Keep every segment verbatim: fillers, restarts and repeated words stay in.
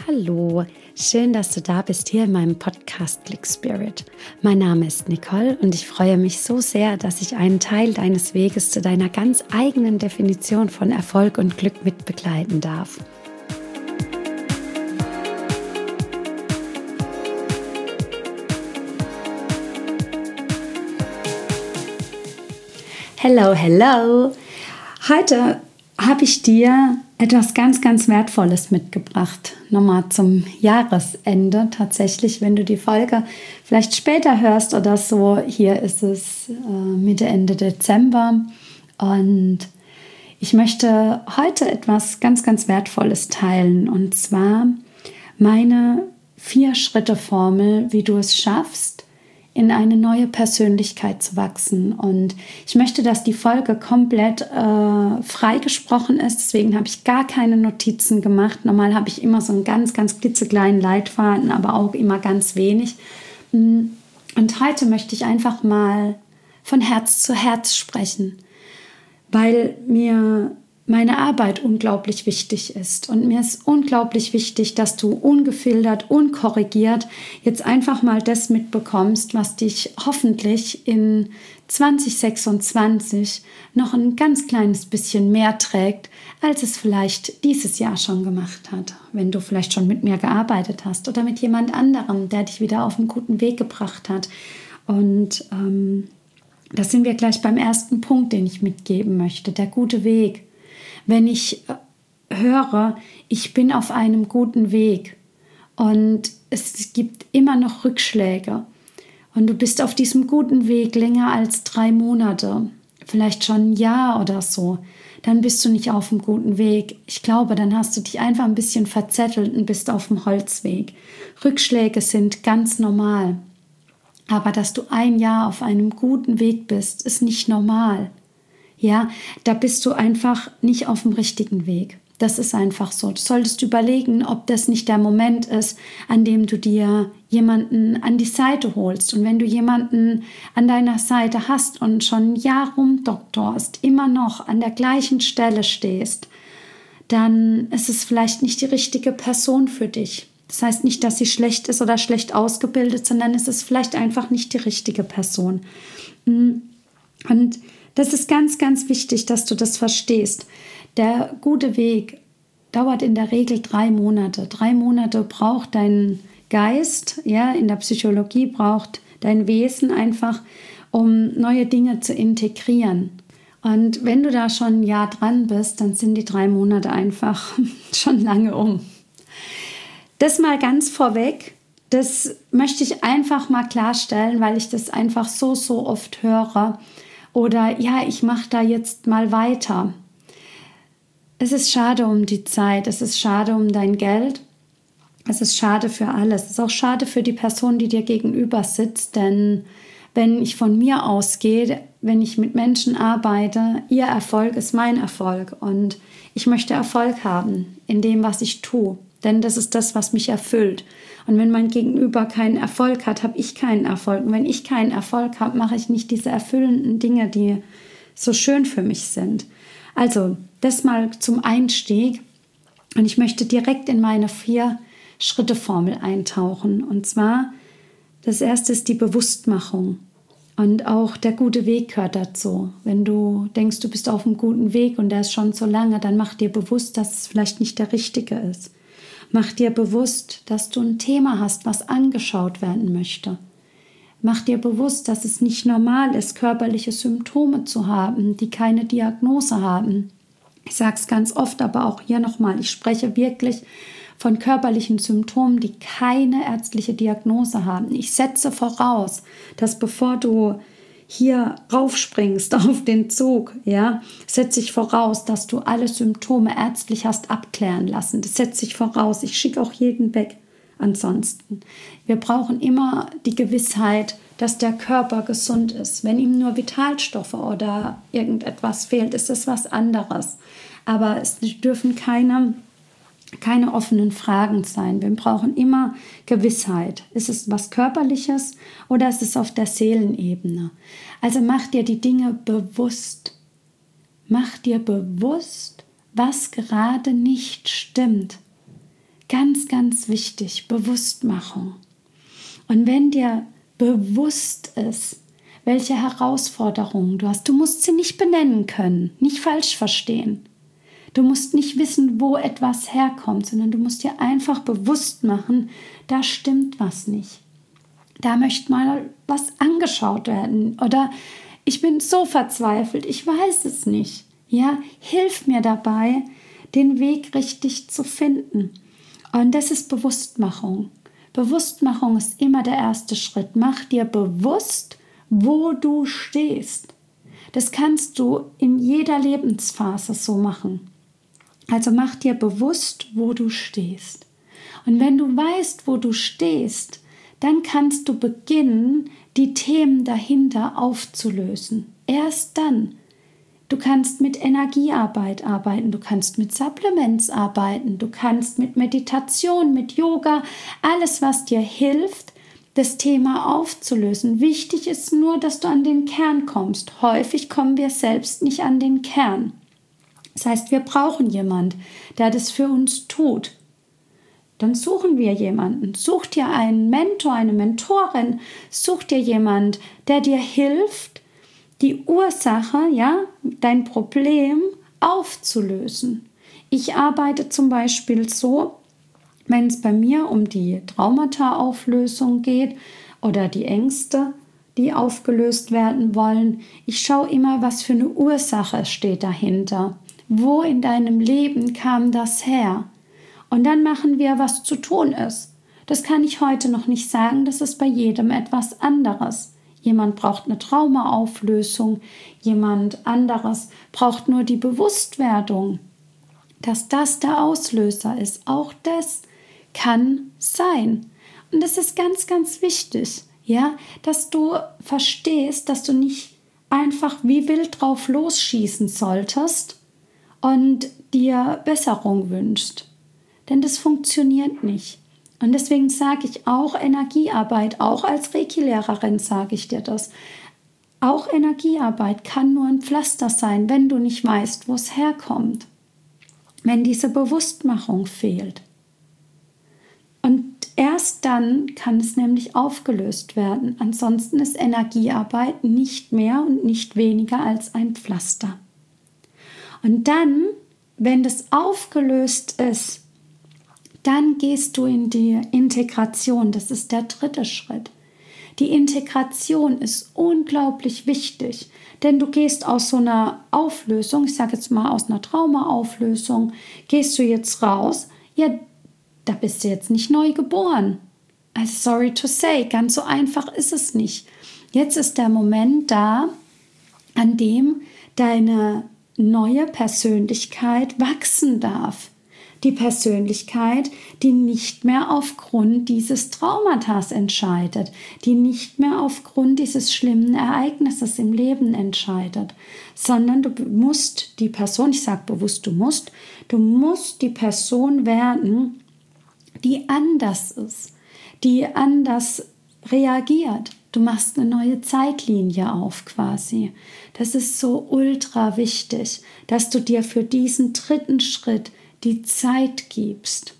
Hallo, schön, dass du da bist hier in meinem Podcast Click Spirit. Mein Name ist Nicole und ich freue mich so sehr, dass ich einen Teil deines Weges zu deiner ganz eigenen Definition von Erfolg und Glück mit begleiten darf. Hello, hello! Heute habe ich dir etwas ganz, ganz Wertvolles mitgebracht. Nochmal zum Jahresende tatsächlich, wenn du die Folge vielleicht später hörst oder so. Hier ist es äh, Mitte, Ende Dezember und ich möchte heute etwas ganz, ganz Wertvolles teilen und zwar meine Vier-Schritte-Formel, wie du es schaffst, in eine neue Persönlichkeit zu wachsen. Und ich möchte, dass die Folge komplett äh, freigesprochen ist. Deswegen habe ich gar keine Notizen gemacht. Normal habe ich immer so einen ganz, ganz klitzekleinen Leitfaden, aber auch immer ganz wenig. Und heute möchte ich einfach mal von Herz zu Herz sprechen, weil mir meine Arbeit unglaublich wichtig ist. Und mir ist unglaublich wichtig, dass du ungefiltert, unkorrigiert jetzt einfach mal das mitbekommst, was dich hoffentlich in zwanzig sechsundzwanzig noch ein ganz kleines bisschen mehr trägt, als es vielleicht dieses Jahr schon gemacht hat. Wenn du vielleicht schon mit mir gearbeitet hast oder mit jemand anderem, der dich wieder auf einen guten Weg gebracht hat. Und ähm, da sind wir gleich beim ersten Punkt, den ich mitgeben möchte, der gute Weg. Wenn ich höre, ich bin auf einem guten Weg und es gibt immer noch Rückschläge und du bist auf diesem guten Weg länger als drei Monate, vielleicht schon ein Jahr oder so, dann bist du nicht auf einem guten Weg. Ich glaube, dann hast du dich einfach ein bisschen verzettelt und bist auf dem Holzweg. Rückschläge sind ganz normal, aber dass du ein Jahr auf einem guten Weg bist, ist nicht normal. Ja, da bist du einfach nicht auf dem richtigen Weg. Das ist einfach so. Du solltest überlegen, ob das nicht der Moment ist, an dem du dir jemanden an die Seite holst. Und wenn du jemanden an deiner Seite hast und schon ein Jahr rumdoktorst, immer noch an der gleichen Stelle stehst, dann ist es vielleicht nicht die richtige Person für dich. Das heißt nicht, dass sie schlecht ist oder schlecht ausgebildet, sondern es ist vielleicht einfach nicht die richtige Person. Und das ist ganz, ganz wichtig, dass du das verstehst. Der gute Weg dauert in der Regel drei Monate. Drei Monate braucht dein Geist, ja, in der Psychologie braucht dein Wesen einfach, um neue Dinge zu integrieren. Und wenn du da schon ein Jahr dran bist, dann sind die drei Monate einfach schon lange um. Das mal ganz vorweg. Das möchte ich einfach mal klarstellen, weil ich das einfach so, so oft höre. Oder ja, ich mache da jetzt mal weiter. Es ist schade um die Zeit, es ist schade um dein Geld, es ist schade für alles. Es ist auch schade für die Person, die dir gegenüber sitzt, denn wenn ich von mir ausgehe, wenn ich mit Menschen arbeite, ihr Erfolg ist mein Erfolg und ich möchte Erfolg haben in dem, was ich tue, denn das ist das, was mich erfüllt. Und wenn mein Gegenüber keinen Erfolg hat, habe ich keinen Erfolg. Und wenn ich keinen Erfolg habe, mache ich nicht diese erfüllenden Dinge, die so schön für mich sind. Also, das mal zum Einstieg. Und ich möchte direkt in meine Vier-Schritte-Formel eintauchen. Und zwar, das erste ist die Bewusstmachung. Und auch der gute Weg gehört dazu. Wenn du denkst, du bist auf einem guten Weg und der ist schon so lange, dann mach dir bewusst, dass es vielleicht nicht der richtige ist. Mach dir bewusst, dass du ein Thema hast, was angeschaut werden möchte. Mach dir bewusst, dass es nicht normal ist, körperliche Symptome zu haben, die keine Diagnose haben. Ich sage es ganz oft, aber auch hier nochmal, ich spreche wirklich von körperlichen Symptomen, die keine ärztliche Diagnose haben. Ich setze voraus, dass bevor du hier raufspringst auf den Zug, ja, setze ich voraus, dass du alle Symptome ärztlich hast abklären lassen. Das setze ich voraus. Ich schicke auch jeden weg. Ansonsten, wir brauchen immer die Gewissheit, dass der Körper gesund ist. Wenn ihm nur Vitalstoffe oder irgendetwas fehlt, ist das was anderes. Aber es dürfen keine keine offenen Fragen sein. Wir brauchen immer Gewissheit. Ist es was Körperliches oder ist es auf der Seelenebene? Also mach dir die Dinge bewusst. Mach dir bewusst, was gerade nicht stimmt. Ganz, ganz wichtig, Bewusstmachung. Und wenn dir bewusst ist, welche Herausforderungen du hast, du musst sie nicht benennen können, nicht falsch verstehen. Du musst nicht wissen, wo etwas herkommt, sondern du musst dir einfach bewusst machen, da stimmt was nicht. Da möchte mal was angeschaut werden oder ich bin so verzweifelt, ich weiß es nicht. Ja, hilf mir dabei, den Weg richtig zu finden. Und das ist Bewusstmachung. Bewusstmachung ist immer der erste Schritt. Mach dir bewusst, wo du stehst. Das kannst du in jeder Lebensphase so machen. Also mach dir bewusst, wo du stehst. Und wenn du weißt, wo du stehst, dann kannst du beginnen, die Themen dahinter aufzulösen. Erst dann. Du kannst mit Energiearbeit arbeiten, du kannst mit Supplements arbeiten, du kannst mit Meditation, mit Yoga, alles, was dir hilft, das Thema aufzulösen. Wichtig ist nur, dass du an den Kern kommst. Häufig kommen wir selbst nicht an den Kern. Das heißt, wir brauchen jemanden, der das für uns tut. Dann suchen wir jemanden. Such dir einen Mentor, eine Mentorin. Such dir jemanden, der dir hilft, die Ursache, ja, dein Problem aufzulösen. Ich arbeite zum Beispiel so, wenn es bei mir um die Traumata-Auflösung geht oder die Ängste, die aufgelöst werden wollen. Ich schaue immer, was für eine Ursache steht dahinter. Wo in deinem Leben kam das her? Und dann machen wir, was zu tun ist. Das kann ich heute noch nicht sagen, das ist bei jedem etwas anderes. Jemand braucht eine Traumaauflösung, jemand anderes braucht nur die Bewusstwerdung, dass das der Auslöser ist. Auch das kann sein. Und das ist ganz, ganz wichtig, ja, dass du verstehst, dass du nicht einfach wie wild drauf losschießen solltest und dir Besserung wünschst. Denn das funktioniert nicht. Und deswegen sage ich auch Energiearbeit, auch als Reiki-Lehrerin sage ich dir das. Auch Energiearbeit kann nur ein Pflaster sein, wenn du nicht weißt, wo es herkommt. Wenn diese Bewusstmachung fehlt. Und erst dann kann es nämlich aufgelöst werden. Ansonsten ist Energiearbeit nicht mehr und nicht weniger als ein Pflaster. Und dann, wenn das aufgelöst ist, dann gehst du in die Integration. Das ist der dritte Schritt. Die Integration ist unglaublich wichtig, denn du gehst aus so einer Auflösung, ich sage jetzt mal aus einer Traumaauflösung, gehst du jetzt raus, ja, da bist du jetzt nicht neu geboren. Also sorry to say, ganz so einfach ist es nicht. Jetzt ist der Moment da, an dem deine neue Persönlichkeit wachsen darf. Die Persönlichkeit, die nicht mehr aufgrund dieses Traumatas entscheidet, die nicht mehr aufgrund dieses schlimmen Ereignisses im Leben entscheidet, sondern du musst die Person, ich sage bewusst, du musst, du musst die Person werden, die anders ist, die anders reagiert. Du machst eine neue Zeitlinie auf quasi. Das ist so ultra wichtig, dass du dir für diesen dritten Schritt die Zeit gibst.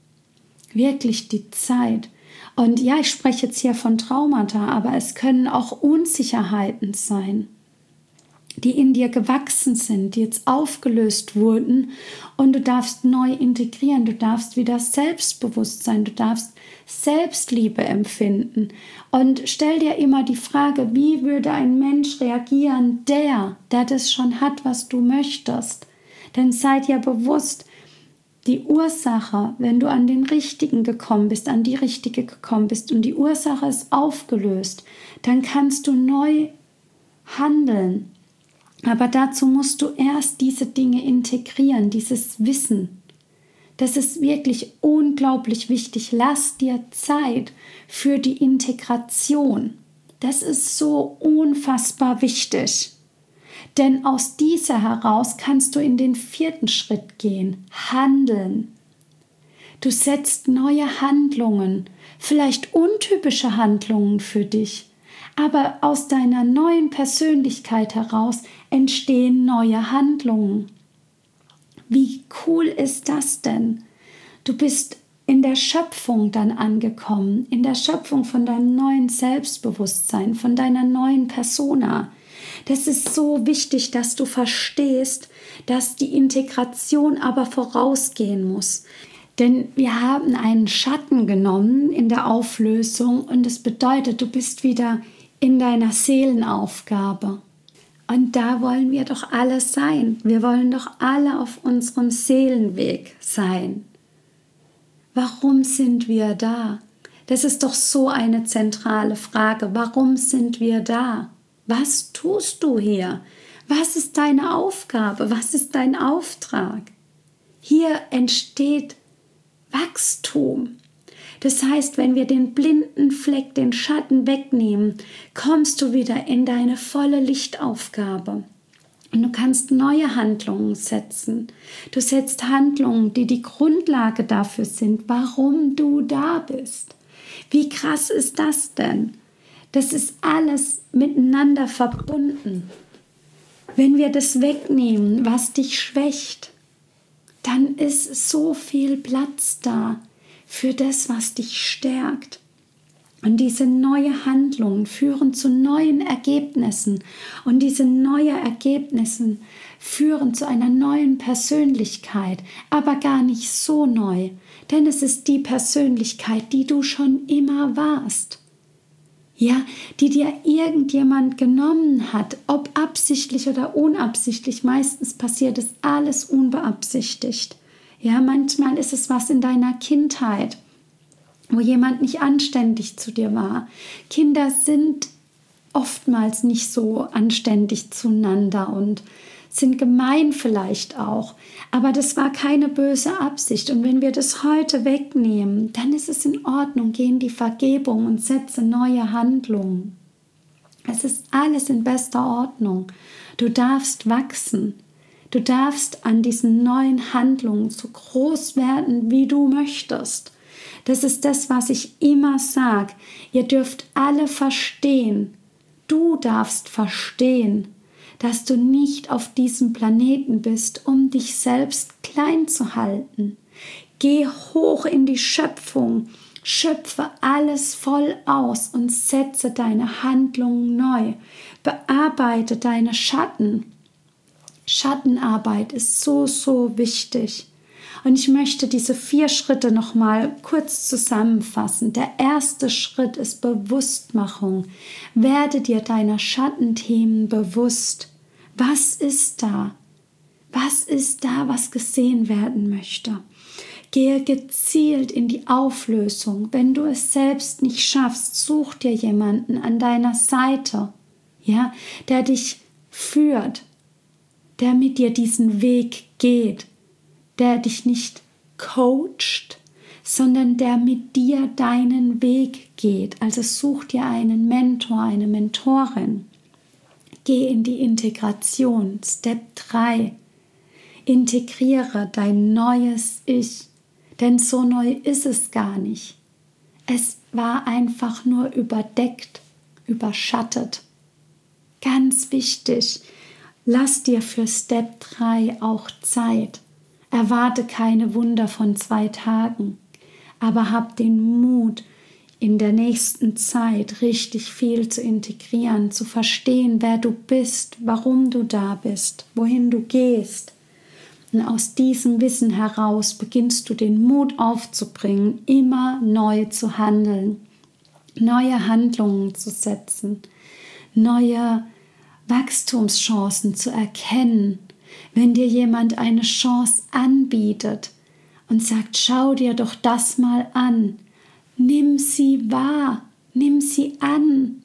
Wirklich die Zeit. Und ja, ich spreche jetzt hier von Traumata, aber es können auch Unsicherheiten sein, die in dir gewachsen sind, die jetzt aufgelöst wurden und du darfst neu integrieren, du darfst wieder selbstbewusst sein, du darfst Selbstliebe empfinden und stell dir immer die Frage, wie würde ein Mensch reagieren, der, der das schon hat, was du möchtest. Denn sei dir bewusst, die Ursache, wenn du an den Richtigen gekommen bist, an die Richtige gekommen bist und die Ursache ist aufgelöst, dann kannst du neu handeln. Aber dazu musst du erst diese Dinge integrieren, dieses Wissen. Das ist wirklich unglaublich wichtig. Lass dir Zeit für die Integration. Das ist so unfassbar wichtig. Denn aus dieser heraus kannst du in den vierten Schritt gehen, handeln. Du setzt neue Handlungen, vielleicht untypische Handlungen für dich, aber aus deiner neuen Persönlichkeit heraus entstehen neue Handlungen. Wie cool ist das denn? Du bist in der Schöpfung dann angekommen, in der Schöpfung von deinem neuen Selbstbewusstsein, von deiner neuen Persona. Das ist so wichtig, dass du verstehst, dass die Integration aber vorausgehen muss. Denn wir haben einen Schatten genommen in der Auflösung und das bedeutet, du bist wieder in deiner Seelenaufgabe. Und da wollen wir doch alle sein. Wir wollen doch alle auf unserem Seelenweg sein. Warum sind wir da? Das ist doch so eine zentrale Frage. Warum sind wir da? Was tust du hier? Was ist deine Aufgabe? Was ist dein Auftrag? Hier entsteht Wachstum. Das heißt, wenn wir den blinden Fleck, den Schatten wegnehmen, kommst du wieder in deine volle Lichtaufgabe. Und du kannst neue Handlungen setzen. Du setzt Handlungen, die die Grundlage dafür sind, warum du da bist. Wie krass ist das denn? Das ist alles miteinander verbunden. Wenn wir das wegnehmen, was dich schwächt, dann ist so viel Platz da für das, was dich stärkt. Und diese neuen Handlungen führen zu neuen Ergebnissen. Und diese neuen Ergebnisse führen zu einer neuen Persönlichkeit, aber gar nicht so neu, denn es ist die Persönlichkeit, die du schon immer warst. Ja, die dir irgendjemand genommen hat, ob absichtlich oder unabsichtlich. Meistens passiert es alles unbeabsichtigt. Ja, manchmal ist es was in deiner Kindheit, wo jemand nicht anständig zu dir war. Kinder sind oftmals nicht so anständig zueinander und sind gemein vielleicht auch. Aber das war keine böse Absicht. Und wenn wir das heute wegnehmen, dann ist es in Ordnung. Geh in die Vergebung und setze neue Handlungen. Es ist alles in bester Ordnung. Du darfst wachsen. Du darfst an diesen neuen Handlungen so groß werden, wie du möchtest. Das ist das, was ich immer sage. Ihr dürft alle verstehen. Du darfst verstehen, dass du nicht auf diesem Planeten bist, um dich selbst klein zu halten. Geh hoch in die Schöpfung, schöpfe alles voll aus und setze deine Handlungen neu. Bearbeite deine Schatten. Schattenarbeit ist so, so wichtig. Und ich möchte diese vier Schritte nochmal kurz zusammenfassen. Der erste Schritt ist Bewusstmachung. Werde dir deiner Schattenthemen bewusst. Was ist da? Was ist da, was gesehen werden möchte? Gehe gezielt in die Auflösung. Wenn du es selbst nicht schaffst, such dir jemanden an deiner Seite, ja, der dich führt, der mit dir diesen Weg geht, der dich nicht coacht, sondern der mit dir deinen Weg geht. Also such dir einen Mentor, eine Mentorin. Geh in die Integration. Step drei. Integriere dein neues Ich, denn so neu ist es gar nicht. Es war einfach nur überdeckt, überschattet. Ganz wichtig, lass dir für Step drei auch Zeit. Erwarte keine Wunder von zwei Tagen, aber hab den Mut, in der nächsten Zeit richtig viel zu integrieren, zu verstehen, wer du bist, warum du da bist, wohin du gehst. Und aus diesem Wissen heraus beginnst du den Mut aufzubringen, immer neu zu handeln, neue Handlungen zu setzen, neue Wachstumschancen zu erkennen. Wenn dir jemand eine Chance anbietet und sagt, schau dir doch das mal an, nimm sie wahr, nimm sie an.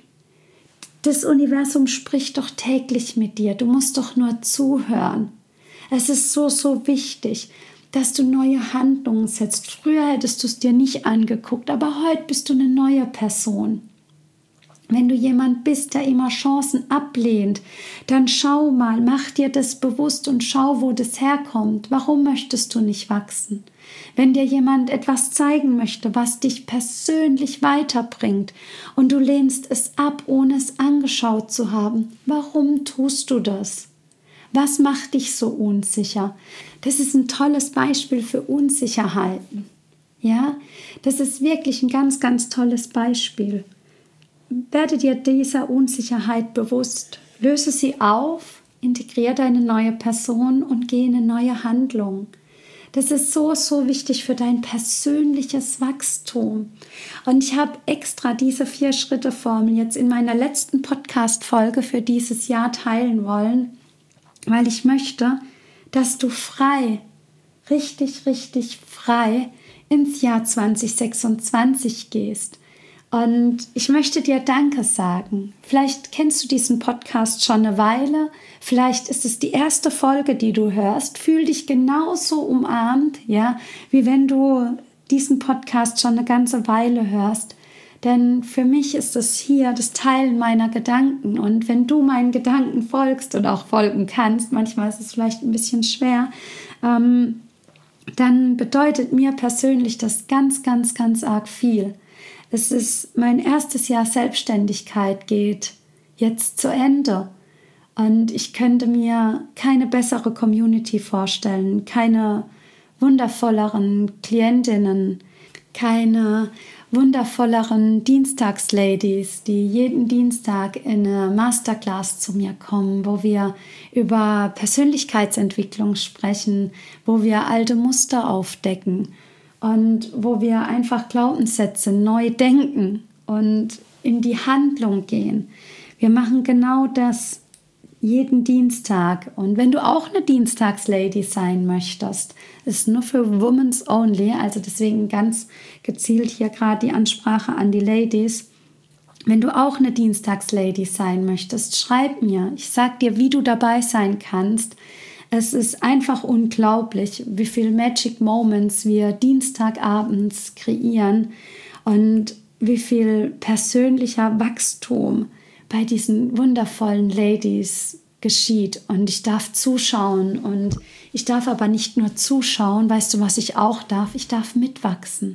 Das Universum spricht doch täglich mit dir, du musst doch nur zuhören. Es ist so, so wichtig, dass du neue Handlungen setzt. Früher hättest du es dir nicht angeguckt, aber heute bist du eine neue Person. Wenn du jemand bist, der immer Chancen ablehnt, dann schau mal, mach dir das bewusst und schau, wo das herkommt. Warum möchtest du nicht wachsen? Wenn dir jemand etwas zeigen möchte, was dich persönlich weiterbringt und du lehnst es ab, ohne es angeschaut zu haben, warum tust du das? Was macht dich so unsicher? Das ist ein tolles Beispiel für Unsicherheiten. Ja, das ist wirklich ein ganz, ganz tolles Beispiel. Werde dir dieser Unsicherheit bewusst, löse sie auf, integriere eine neue Person und gehe in eine neue Handlung. Das ist so, so wichtig für dein persönliches Wachstum. Und ich habe extra diese Vier-Schritte-Formel jetzt in meiner letzten Podcast-Folge für dieses Jahr teilen wollen, weil ich möchte, dass du frei, richtig, richtig frei ins Jahr zwanzig sechsundzwanzig gehst. Und ich möchte dir Danke sagen. Vielleicht kennst du diesen Podcast schon eine Weile. Vielleicht ist es die erste Folge, die du hörst. Fühl dich genauso umarmt, ja, wie wenn du diesen Podcast schon eine ganze Weile hörst. Denn für mich ist es hier das Teilen meiner Gedanken. Und wenn du meinen Gedanken folgst und auch folgen kannst, manchmal ist es vielleicht ein bisschen schwer, ähm, dann bedeutet mir persönlich das ganz, ganz, ganz arg viel. Es ist mein erstes Jahr Selbstständigkeit geht jetzt zu Ende und ich könnte mir keine bessere Community vorstellen, keine wundervolleren Klientinnen, keine wundervolleren Dienstagsladies, die jeden Dienstag in eine Masterclass zu mir kommen, wo wir über Persönlichkeitsentwicklung sprechen, wo wir alte Muster aufdecken. Und wo wir einfach Glaubenssätze neu denken und in die Handlung gehen. Wir machen genau das jeden Dienstag. Und wenn du auch eine Dienstagslady sein möchtest, ist nur für Women's Only, also deswegen ganz gezielt hier gerade die Ansprache an die Ladies. Wenn du auch eine Dienstagslady sein möchtest, schreib mir. Ich sag dir, wie du dabei sein kannst. Es ist einfach unglaublich, wie viele Magic Moments wir Dienstagabends kreieren und wie viel persönlicher Wachstum bei diesen wundervollen Ladies geschieht. Und ich darf zuschauen und ich darf aber nicht nur zuschauen, weißt du, was ich auch darf? Ich darf mitwachsen.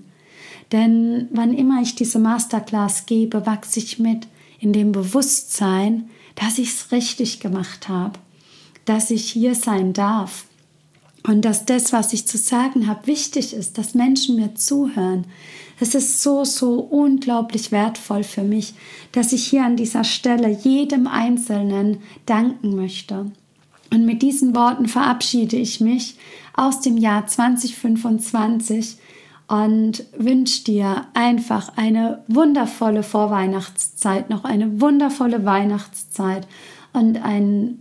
Denn wann immer ich diese Masterclass gebe, wachse ich mit in dem Bewusstsein, dass ich es richtig gemacht habe. Dass ich hier sein darf und dass das, was ich zu sagen habe, wichtig ist, dass Menschen mir zuhören. Es ist so, so unglaublich wertvoll für mich, dass ich hier an dieser Stelle jedem Einzelnen danken möchte. Und mit diesen Worten verabschiede ich mich aus dem Jahr zwanzig fünfundzwanzig und wünsche dir einfach eine wundervolle Vorweihnachtszeit, noch eine wundervolle Weihnachtszeit und einen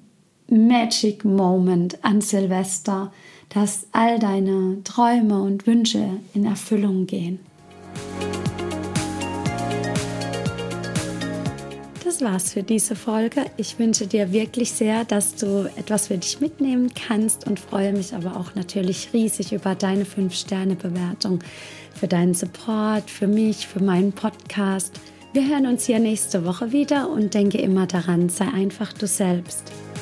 Magic Moment an Silvester, dass all deine Träume und Wünsche in Erfüllung gehen. Das war's für diese Folge. Ich wünsche dir wirklich sehr, dass du etwas für dich mitnehmen kannst und freue mich aber auch natürlich riesig über deine fünf Sterne Bewertung, für deinen Support, für mich, für meinen Podcast. Wir hören uns hier nächste Woche wieder und denke immer daran, sei einfach du selbst.